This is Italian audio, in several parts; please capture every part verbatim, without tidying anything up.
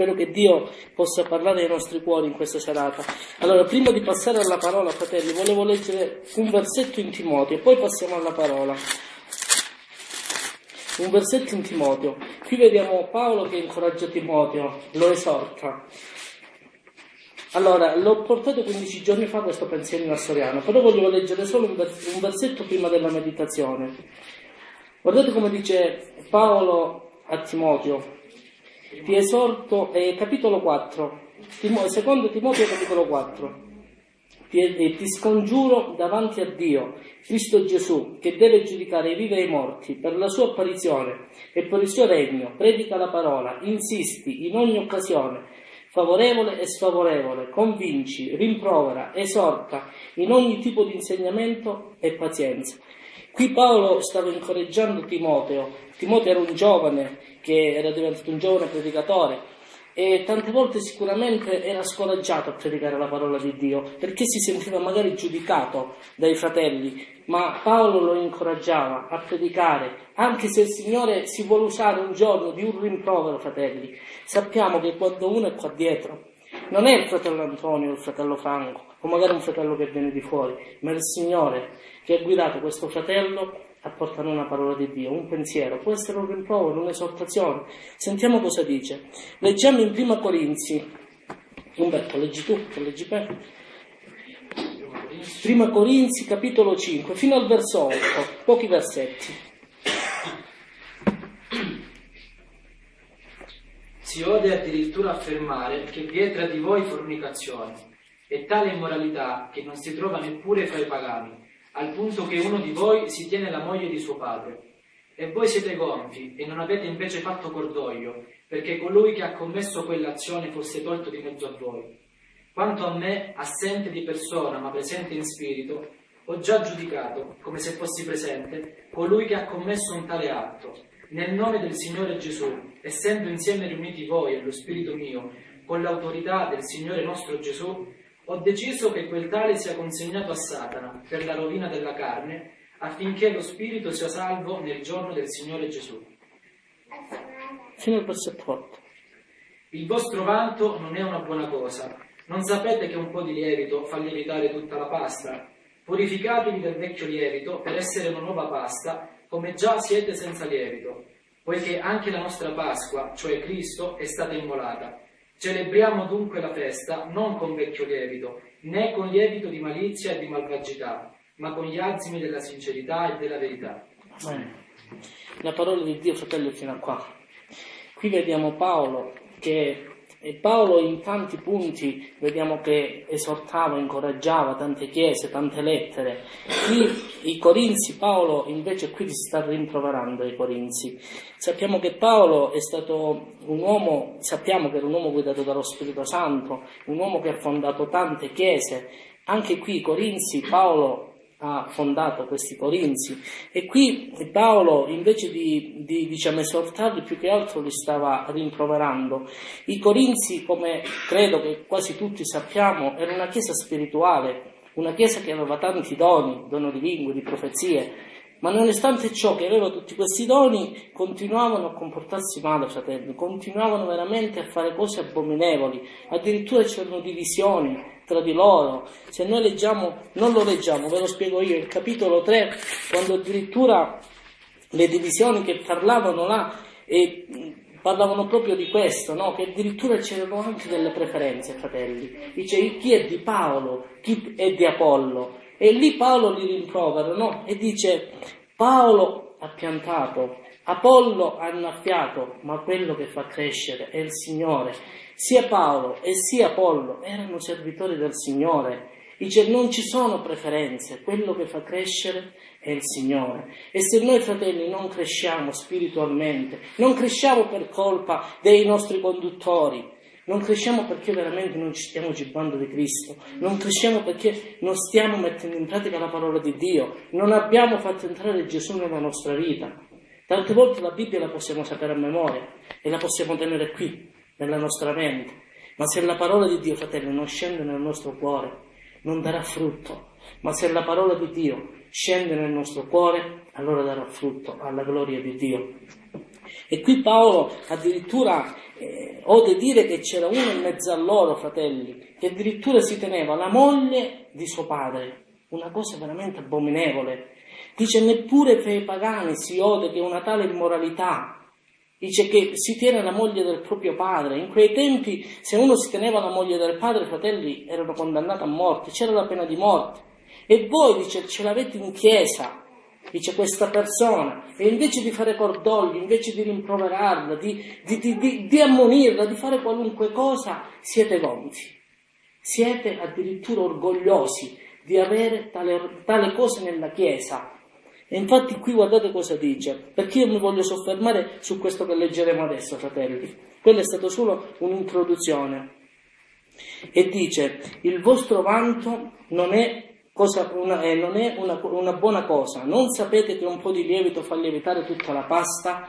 Spero che Dio possa parlare ai nostri cuori in questa serata. Allora, prima di passare alla parola, fratelli, volevo leggere un versetto in Timoteo, poi passiamo alla parola. Un versetto in Timoteo. Qui vediamo Paolo che incoraggia Timoteo, lo esorta. Allora, l'ho portato quindici giorni fa questo pensierino a Soriano, però voglio leggere solo un, vers- un versetto prima della meditazione. Guardate come dice Paolo a Timoteo. Ti esorto, eh, capitolo quattro, Timo, secondo Timoteo capitolo quattro. Ti, eh, ti scongiuro davanti a Dio, Cristo Gesù, che deve giudicare i vivi e i morti, per la sua apparizione e per il suo regno. Predica la parola, insisti in ogni occasione, favorevole e sfavorevole, convinci, rimprovera, esorta in ogni tipo di insegnamento e pazienza. Qui Paolo stava incoraggiando Timoteo. Timoteo era un giovane che era diventato un giovane predicatore e tante volte sicuramente era scoraggiato a predicare la parola di Dio perché si sentiva magari giudicato dai fratelli, ma Paolo lo incoraggiava a predicare, anche se il Signore si vuole usare un giorno di un rimprovero, fratelli. Sappiamo che quando uno è qua dietro non è il fratello Antonio o il fratello Franco o magari un fratello che viene di fuori, ma è il Signore che ha guidato questo fratello a portare una parola di Dio, un pensiero, può essere un rimprovero, un'esortazione. Sentiamo cosa dice. Leggiamo in Prima Corinzi. Umberto, leggi tu, leggi per. Prima Corinzi, capitolo cinque, fino al verso otto, pochi versetti. Si ode addirittura affermare che vi è tra di voi fornicazione e tale immoralità che non si trova neppure fra i pagani, al punto che uno di voi si tiene la moglie di suo padre. E voi siete gonfi e non avete invece fatto cordoglio, perché colui che ha commesso quell'azione fosse tolto di mezzo a voi. Quanto a me, assente di persona ma presente in spirito, ho già giudicato, come se fossi presente, colui che ha commesso un tale atto. Nel nome del Signore Gesù, essendo insieme riuniti voi e lo spirito mio, con l'autorità del Signore nostro Gesù, ho deciso che quel tale sia consegnato a Satana per la rovina della carne, affinché lo spirito sia salvo nel giorno del Signore Gesù. Fino al versetto otto. Il vostro vanto non è una buona cosa. Non sapete che un po' di lievito fa lievitare tutta la pasta? Purificatevi del vecchio lievito per essere una nuova pasta, come già siete senza lievito, poiché anche la nostra Pasqua, cioè Cristo, è stata immolata. Celebriamo dunque la festa non con vecchio lievito, né con lievito di malizia e di malvagità, ma con gli azimi della sincerità e della verità. Bene. La parola di Dio, fratelli, fino a qua. Qui vediamo Paolo che e Paolo in tanti punti vediamo che esortava, incoraggiava tante chiese, tante lettere. Qui i Corinzi, Paolo invece qui si sta rimproverando ai Corinzi. Sappiamo che Paolo è stato un uomo, sappiamo che era un uomo guidato dallo Spirito Santo, un uomo che ha fondato tante chiese. Anche qui i Corinzi, Paolo ha fondato questi Corinzi e qui Paolo invece di, di diciamo esortarli più che altro li stava rimproverando. I Corinzi, come credo che quasi tutti sappiamo, era una chiesa spirituale, una chiesa che aveva tanti doni, dono di lingue, di profezie, ma nonostante ciò che aveva tutti questi doni continuavano a comportarsi male, fratelli, continuavano veramente a fare cose abominevoli, addirittura c'erano divisioni tra di loro. Se noi leggiamo, non lo leggiamo, ve lo spiego io, il capitolo tre, quando addirittura le divisioni che parlavano là e parlavano proprio di questo, no? Che addirittura c'erano anche delle preferenze, fratelli. Dice chi è di Paolo, chi è di Apollo, e lì Paolo li rimprovera, no? E dice Paolo ha piantato, Apollo ha annaffiato, ma quello che fa crescere è il Signore. Sia Paolo e sia Apollo erano servitori del Signore. Dice non ci sono preferenze, quello che fa crescere è il Signore. E se noi, fratelli, non cresciamo spiritualmente, non cresciamo per colpa dei nostri conduttori, non cresciamo perché veramente non ci stiamo gibbando di Cristo, non cresciamo perché non stiamo mettendo in pratica la parola di Dio, non abbiamo fatto entrare Gesù nella nostra vita. Tante volte la Bibbia la possiamo sapere a memoria e la possiamo tenere qui, nella nostra mente, ma se la parola di Dio, fratelli, non scende nel nostro cuore, non darà frutto. Ma se la parola di Dio scende nel nostro cuore, allora darà frutto alla gloria di Dio. E qui Paolo addirittura eh, ode dire che c'era uno in mezzo a loro, fratelli, che addirittura si teneva la moglie di suo padre, una cosa veramente abominevole. Dice, neppure fra i pagani si ode che una tale immoralità. Dice che si tiene la moglie del proprio padre. In quei tempi, se uno si teneva la moglie del padre, fratelli, erano condannati a morte, c'era la pena di morte. E voi, dice, ce l'avete in chiesa, dice questa persona, e invece di fare cordoglio, invece di rimproverarla, di, di, di, di, di ammonirla, di fare qualunque cosa, siete gonfi. Siete addirittura orgogliosi di avere tale, tale cose nella chiesa. E infatti qui guardate cosa dice, perché io mi voglio soffermare su questo che leggeremo adesso, fratelli. Quella è stata solo un'introduzione. E dice, il vostro vanto non è, cosa, una, eh, non è una, una buona cosa, non sapete che un po' di lievito fa lievitare tutta la pasta?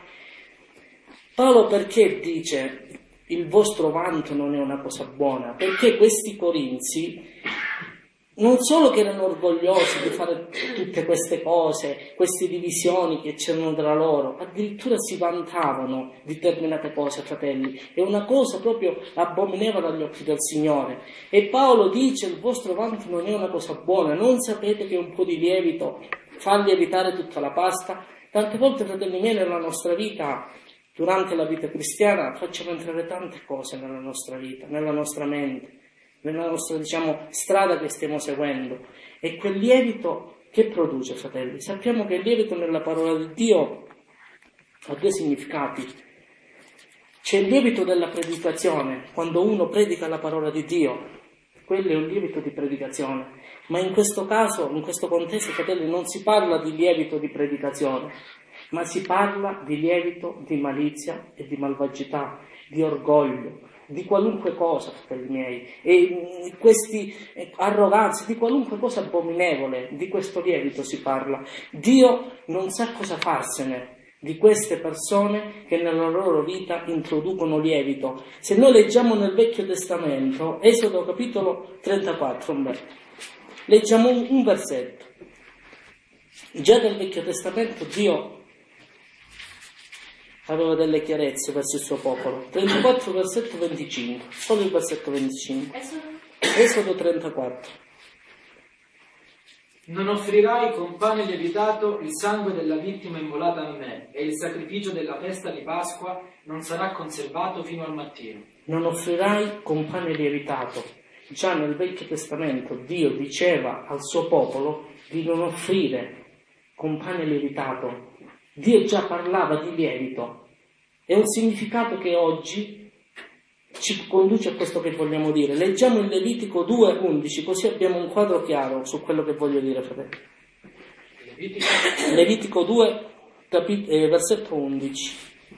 Paolo perché dice il vostro vanto non è una cosa buona? Perché questi corinzi non solo che erano orgogliosi di fare tutte queste cose, queste divisioni che c'erano tra loro, addirittura si vantavano di determinate cose, fratelli. È una cosa proprio abominevole agli occhi del Signore. E Paolo dice, il vostro vanto non è una cosa buona, non sapete che un po' di lievito fa lievitare tutta la pasta? Tante volte, fratelli miei, nella nostra vita, durante la vita cristiana, facciamo entrare tante cose nella nostra vita, nella nostra mente, nella nostra, diciamo, strada che stiamo seguendo. E quel lievito che produce, fratelli? Sappiamo che il lievito nella parola di Dio ha due significati. C'è il lievito della predicazione, quando uno predica la parola di Dio, quello è un lievito di predicazione. Ma in questo caso, in questo contesto, fratelli, non si parla di lievito di predicazione, ma si parla di lievito di malizia e di malvagità, di orgoglio, di qualunque cosa, fratelli miei, e questi arroganze, di qualunque cosa abominevole, di questo lievito si parla. Dio non sa cosa farsene di queste persone che nella loro vita introducono lievito. Se noi leggiamo nel Vecchio Testamento, Esodo capitolo trentaquattro, leggiamo un, un versetto. Già nel Vecchio Testamento Dio aveva delle chiarezze verso il suo popolo. trentaquattro versetto venticinque, solo il versetto venticinque. Esodo trentaquattro. Non offrirai con pane lievitato il sangue della vittima immolata a me, e il sacrificio della festa di Pasqua non sarà conservato fino al mattino. Non offrirai con pane lievitato. Già nel Vecchio Testamento Dio diceva al suo popolo di non offrire con pane lievitato. Dio già parlava di lievito. È un significato che oggi ci conduce a questo che vogliamo dire. Leggiamo il Levitico due undici, così abbiamo un quadro chiaro su quello che voglio dire, fratelli. Levitico, Levitico due, capit- eh, versetto undici.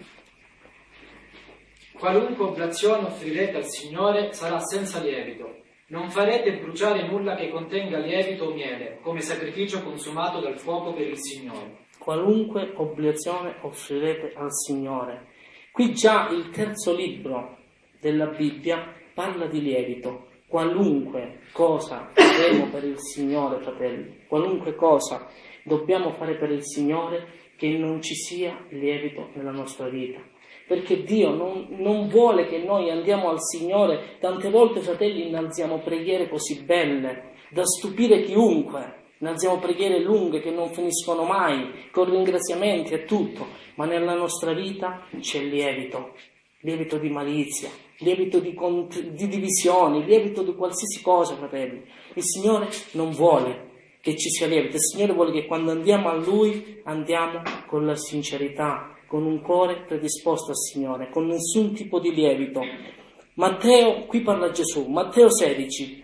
Qualunque oblazione offrirete al Signore sarà senza lievito. Non farete bruciare nulla che contenga lievito o miele, come sacrificio consumato dal fuoco per il Signore. Qualunque oblazione offrirete al Signore. Qui già il terzo libro della Bibbia parla di lievito. Qualunque cosa faremo per il Signore, fratelli, qualunque cosa dobbiamo fare per il Signore, che non ci sia lievito nella nostra vita. Perché Dio non, non vuole che noi andiamo al Signore. Tante volte, fratelli, innalziamo preghiere così belle da stupire chiunque. Innalziamo preghiere lunghe che non finiscono mai, con ringraziamenti e tutto, ma nella nostra vita c'è lievito, lievito di malizia, lievito di, cont- di divisioni, lievito di qualsiasi cosa, fratelli. Il Signore non vuole che ci sia lievito, il Signore vuole che quando andiamo a Lui andiamo con la sincerità, con un cuore predisposto al Signore, con nessun tipo di lievito. Matteo, qui parla Gesù, Matteo sedici.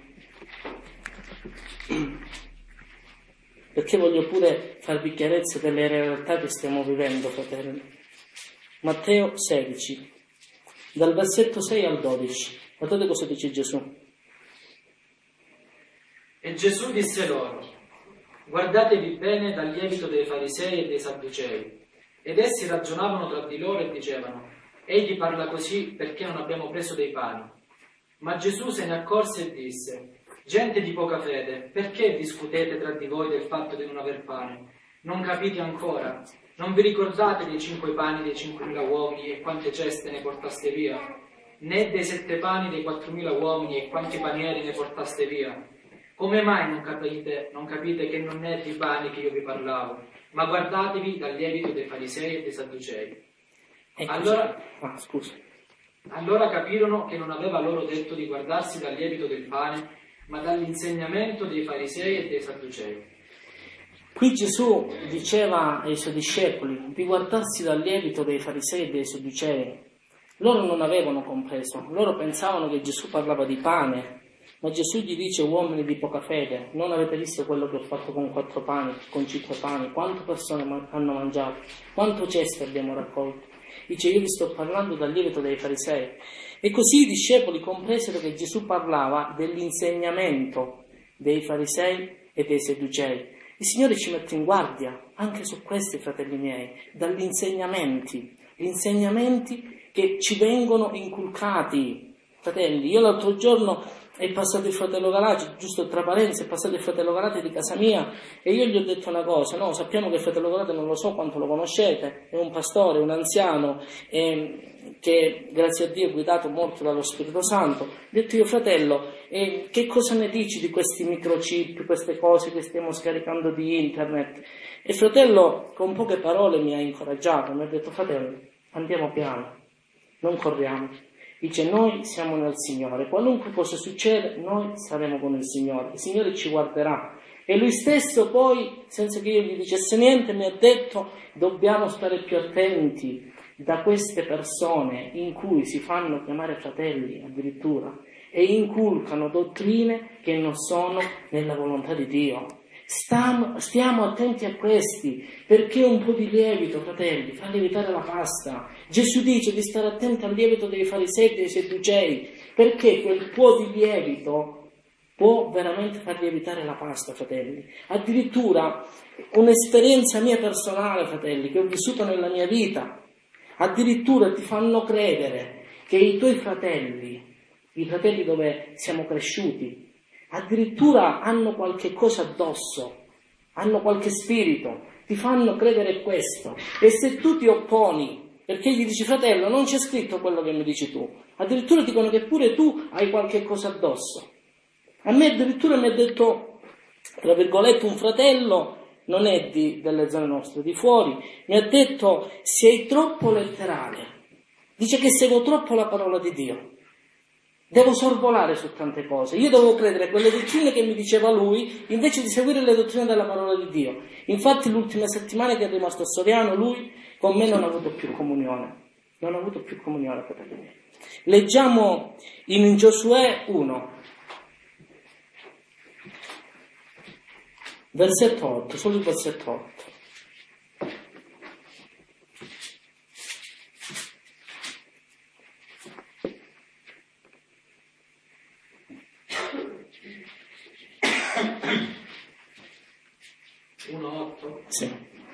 Perché voglio pure farvi chiarezza delle realtà che stiamo vivendo, fratelli. Matteo sedici, dal versetto sei al dodici. Guardate cosa dice Gesù. E Gesù disse loro: guardatevi bene dal lievito dei farisei e dei sadducei. Ed essi ragionavano tra di loro e dicevano: egli parla così perché non abbiamo preso dei pani. Ma Gesù se ne accorse e disse: gente di poca fede, perché discutete tra di voi del fatto di non aver pane? Non capite ancora? Non vi ricordate dei cinque pani dei cinquemila uomini e quante ceste ne portaste via? né dei sette pani dei quattromila uomini e quanti panieri ne portaste via? Come mai non capite, non capite che non è di pani che io vi parlavo, ma guardatevi dal lievito dei farisei e dei sadducei? Allora, ah, scusa. allora capirono che non aveva loro detto di guardarsi dal lievito del pane, ma dall'insegnamento dei farisei e dei sadducei. Qui Gesù diceva ai suoi discepoli di guardarsi dal lievito dei farisei e dei sadducei. Loro non avevano compreso, loro pensavano che Gesù parlava di pane, ma Gesù gli dice: uomini di poca fede, non avete visto quello che ho fatto con quattro pani, con cinque pani, quante persone man- hanno mangiato, quanto cesto abbiamo raccolto? Dice: io vi sto parlando dal lievito dei farisei. E così i discepoli compresero che Gesù parlava dell'insegnamento dei farisei e dei sadducei. Il Signore ci mette in guardia anche su questi, fratelli miei, dagli insegnamenti, gli insegnamenti che ci vengono inculcati. Fratelli, io l'altro giorno è passato il fratello Galati, giusto tra parentesi, è passato il fratello Galati di casa mia e io gli ho detto una cosa: no, sappiamo che il fratello Galati, non lo so quanto lo conoscete, è un pastore, un anziano, eh, che grazie a Dio è guidato molto dallo Spirito Santo. Ho detto io: fratello, eh, che cosa ne dici di questi microchip, queste cose che stiamo scaricando di internet? E il fratello con poche parole mi ha incoraggiato, mi ha detto: fratello, andiamo piano, non corriamo. Dice: noi siamo nel Signore, qualunque cosa succede noi saremo con il Signore, il Signore ci guarderà. E lui stesso poi, senza che io gli dicesse niente, mi ha detto: dobbiamo stare più attenti da queste persone in cui si fanno chiamare fratelli addirittura e inculcano dottrine che non sono nella volontà di Dio. Stiamo, stiamo attenti a questi, perché un po' di lievito, fratelli, fa lievitare la pasta. Gesù dice di stare attenti al lievito dei farisei e dei sadducei, perché quel po' di lievito può veramente far lievitare la pasta, fratelli. Addirittura un'esperienza mia personale, fratelli, che ho vissuto nella mia vita, addirittura ti fanno credere che i tuoi fratelli, i fratelli dove siamo cresciuti, addirittura hanno qualche cosa addosso, hanno qualche spirito, ti fanno credere questo. E se tu ti opponi, perché gli dici: fratello, non c'è scritto quello che mi dici tu, addirittura dicono che pure tu hai qualche cosa addosso. A me addirittura mi ha detto, tra virgolette, un fratello, non è di, delle zone nostre, di fuori, mi ha detto: sei troppo letterale, dice che seguo troppo la parola di Dio. Devo sorvolare su tante cose. Io devo credere a quelle dottrine che mi diceva lui, invece di seguire le dottrine della parola di Dio. Infatti l'ultima settimana che è rimasto a Soriano, lui con me non ha avuto più comunione. Non ha avuto più comunione, fratelli miei. Leggiamo in Giosuè uno, versetto otto, solo il versetto otto. uno otto. Sì.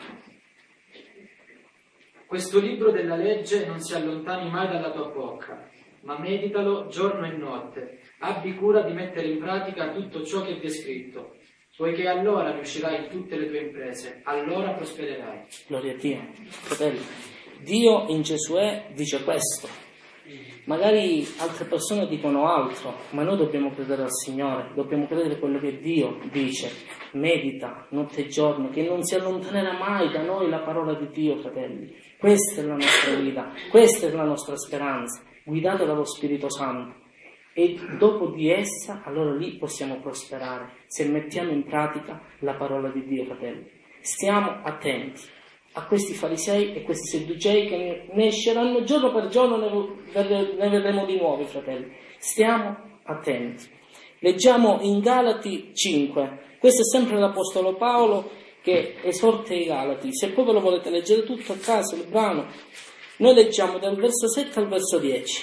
Questo libro della legge non si allontani mai dalla tua bocca, ma meditalo giorno e notte, abbi cura di mettere in pratica tutto ciò che vi è scritto, poiché allora riuscirai in tutte le tue imprese, allora prospererai. Gloria a Dio. Fratelli, Dio in Giosuè dice questo. Magari altre persone dicono altro, ma noi dobbiamo credere al Signore, dobbiamo credere quello che Dio dice. Medita notte e giorno, che non si allontanerà mai da noi la parola di Dio, fratelli. Questa è la nostra vita, questa è la nostra speranza, guidata dallo Spirito Santo. E dopo di essa, allora lì possiamo prosperare, se mettiamo in pratica la parola di Dio, fratelli. Stiamo attenti a questi farisei e questi sadducei che ne esceranno giorno per giorno, ne vedremo di nuovi, fratelli. Stiamo attenti. Leggiamo in Galati cinque, questo è sempre l'Apostolo Paolo che esorta i Galati. Se poi ve lo volete leggere tutto a casa, il brano, noi leggiamo dal verso sette al verso dieci.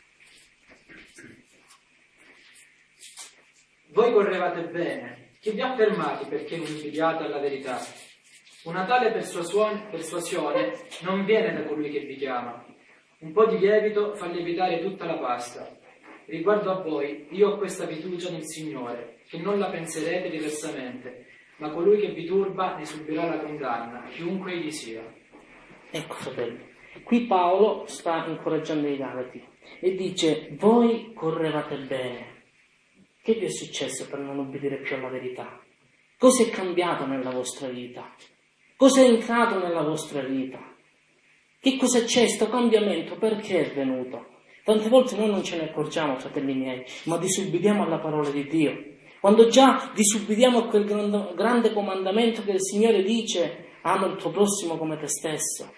Voi correvate bene, chi vi ha fermati perché non ubbidiate alla verità? Una tale persuasione, persuasione non viene da colui che vi chiama. Un po' di lievito fa lievitare tutta la pasta. Riguardo a voi, io ho questa fiducia nel Signore, che non la penserete diversamente, ma colui che vi turba ne subirà la condanna, chiunque egli sia. Ecco, fratelli, qui Paolo sta incoraggiando i Galati. e dice: voi correvate bene. Che vi è successo per non obbedire più alla verità? Cosa è cambiato nella vostra vita? Cosa è entrato nella vostra vita? Che cosa c'è, sto cambiamento? Perché è venuto? Tante volte noi non ce ne accorgiamo, fratelli miei, ma disubbidiamo alla parola di Dio. Quando già disubbidiamo a quel grande comandamento che il Signore dice: ama il tuo prossimo come te stesso.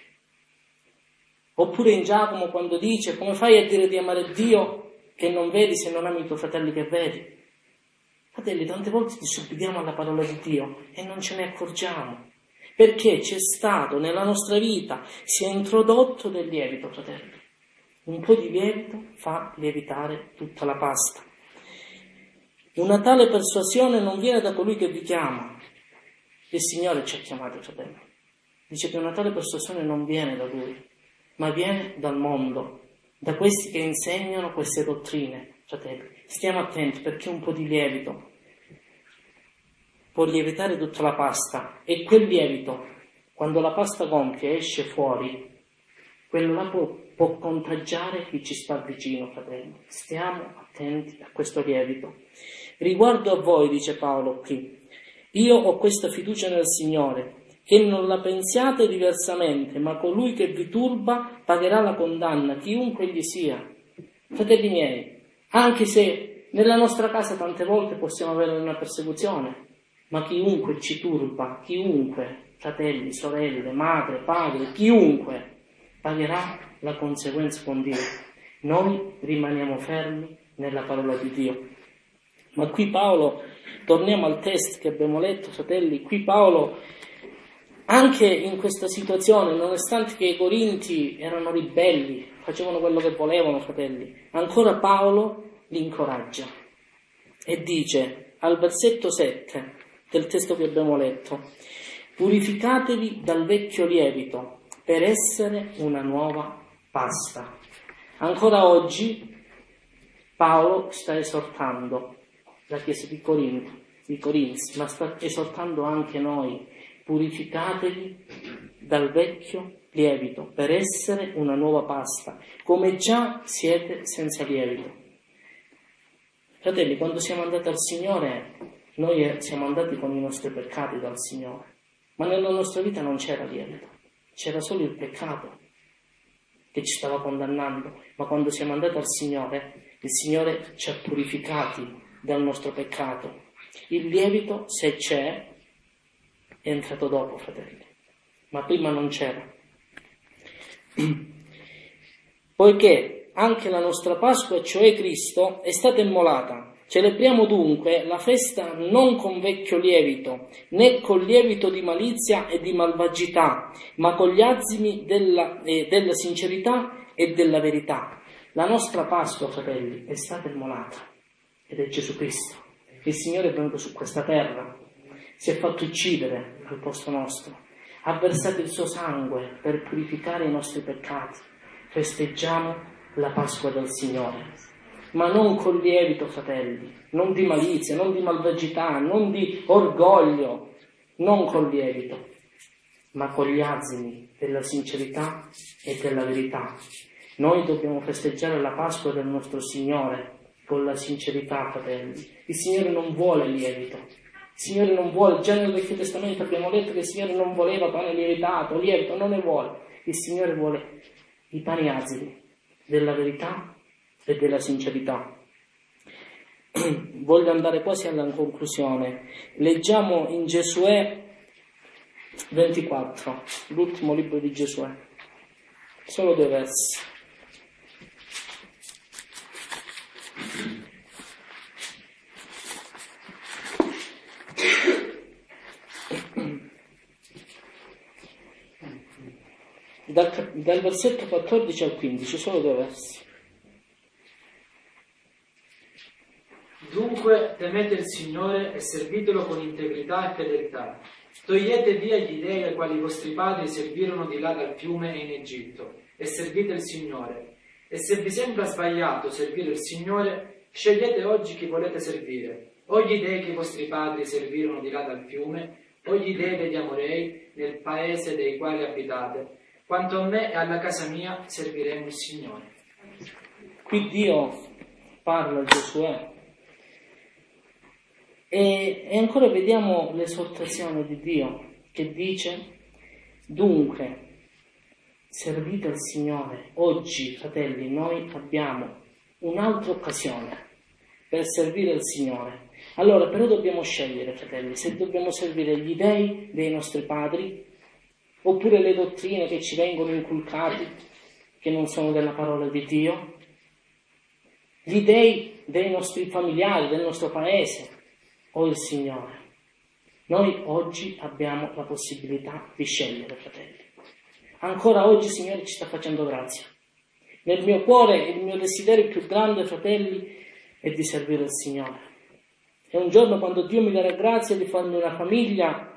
Oppure in Giacomo quando dice: come fai a dire di amare Dio che non vedi se non ami i tuoi fratelli che vedi? Fratelli, tante volte disubbidiamo alla parola di Dio e non ce ne accorgiamo, perché c'è stato nella nostra vita, si è introdotto del lievito, fratelli. Un po' di lievito fa lievitare tutta la pasta. Una tale persuasione non viene da colui che vi chiama. Il Signore ci ha chiamati, fratelli. Dice che una tale persuasione non viene da Lui, ma viene dal mondo, da questi che insegnano queste dottrine. Fratelli, stiamo attenti, perché un po' di lievito può lievitare tutta la pasta, e quel lievito, quando la pasta gonfia e esce fuori, quello là può, può contagiare chi ci sta vicino, fratelli. Stiamo attenti a questo lievito. Riguardo a voi, dice Paolo qui, io ho questa fiducia nel Signore, che non la pensiate diversamente, ma colui che vi turba pagherà la condanna, chiunque egli sia. Fratelli miei, anche se nella nostra casa tante volte possiamo avere una persecuzione, ma chiunque ci turba, chiunque, fratelli, sorelle, madre, padre, chiunque, pagherà la conseguenza con Dio. Noi rimaniamo fermi nella parola di Dio. Ma qui Paolo, torniamo al testo che abbiamo letto, fratelli, qui Paolo, anche in questa situazione, nonostante che i Corinti erano ribelli, facevano quello che volevano, fratelli, ancora Paolo li incoraggia e dice al versetto sette del testo che abbiamo letto: purificatevi dal vecchio lievito per essere una nuova pasta. Ancora oggi Paolo sta esortando la Chiesa di Corinto, di Corinzi, ma sta esortando anche noi: purificatevi dal vecchio lievito per essere una nuova pasta, come già siete senza lievito. Fratelli, quando siamo andati al Signore, noi siamo andati con i nostri peccati dal Signore, ma nella nostra vita non c'era lievito, c'era solo il peccato che ci stava condannando. Ma quando siamo andati al Signore, il Signore ci ha purificati dal nostro peccato. Il lievito, se c'è, è entrato dopo, fratelli, ma prima non c'era. Poiché anche la nostra Pasqua, cioè Cristo, è stata immolata. Celebriamo dunque la festa non con vecchio lievito, né con lievito di malizia e di malvagità, ma con gli azimi della, eh, della sincerità e della verità. La nostra Pasqua, fratelli, è stata immolata, ed è Gesù Cristo. Il Signore è venuto su questa terra, si è fatto uccidere al posto nostro, ha versato il suo sangue per purificare i nostri peccati. Festeggiamo la Pasqua del Signore, ma non con lievito, fratelli, non di malizia, non di malvagità, non di orgoglio, non con lievito, ma con gli azimi della sincerità e della verità. Noi dobbiamo festeggiare la Pasqua del nostro Signore con la sincerità, fratelli. Il Signore non vuole lievito. Il Signore non vuole, già nel Vecchio Testamento abbiamo letto che il Signore non voleva pane lievitato, lievito, non ne vuole. Il Signore vuole i pani azimi della verità e della sincerità. Voglio andare quasi alla conclusione. Leggiamo in Giosuè ventiquattro, l'ultimo libro di Giosuè, solo due versi. Dal, dal versetto quattordici al quindici, solo due versi. Dunque temete il Signore e servitelo con integrità e fedeltà. Togliete via gli dei ai quali i vostri padri servirono di là dal fiume e in Egitto, e servite il Signore. E se vi sembra sbagliato servire il Signore, scegliete oggi chi volete servire, o gli dei che i vostri padri servirono di là dal fiume, o gli dei degli Amorei nel paese dei quali abitate. Quanto a me e alla casa mia serviremo il Signore. qui Dio parla a Giosuè e, e ancora vediamo l'esortazione di Dio che dice: dunque servite il Signore. Oggi, fratelli, noi abbiamo un'altra occasione per servire il Signore. Allora, però dobbiamo scegliere, fratelli, se dobbiamo servire gli dei dei nostri padri oppure le dottrine che ci vengono inculcate, che non sono della parola di Dio, gli dei dei nostri familiari, del nostro paese, o il Signore. Noi oggi abbiamo la possibilità di scegliere, fratelli. Ancora oggi il Signore ci sta facendo grazia. Nel mio cuore il mio desiderio più grande, fratelli, è di servire il Signore. E un giorno, quando Dio mi darà grazia di farmi una famiglia,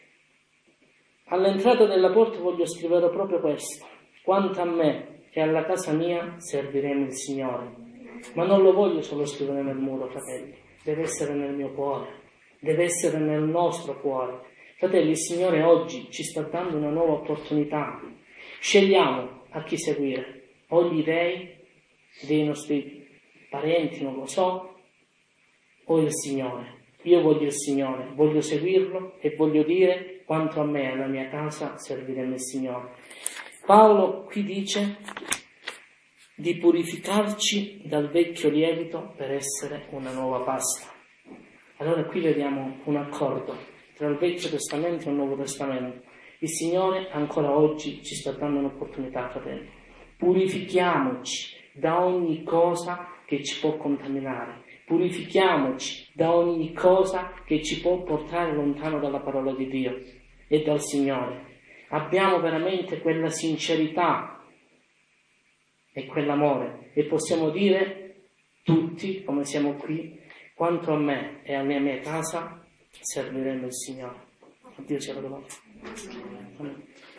all'entrata della porta voglio scrivere proprio questo: quanto a me e alla casa mia serviremo il Signore. Ma non lo voglio solo scrivere nel muro, fratelli, deve essere nel mio cuore, deve essere nel nostro cuore. Fratelli, il Signore oggi ci sta dando una nuova opportunità. Scegliamo a chi seguire, o gli dei dei nostri parenti, non lo so, o il Signore. Io voglio il Signore, voglio seguirlo e voglio dire: quanto a me e alla mia casa serviremo il Signore. Paolo qui dice di purificarci dal vecchio lievito per essere una nuova pasta. Allora qui vediamo un accordo tra il Vecchio Testamento e il Nuovo Testamento. Il Signore ancora oggi ci sta dando un'opportunità, fratelli. Purifichiamoci da ogni cosa che ci può contaminare. Purifichiamoci da ogni cosa che ci può portare lontano dalla parola di Dio e dal Signore. Abbiamo veramente quella sincerità e quell'amore e possiamo dire tutti, come siamo qui: quanto a me e alla mia casa serviremo il Signore. A Dio sia la gloria. Amen.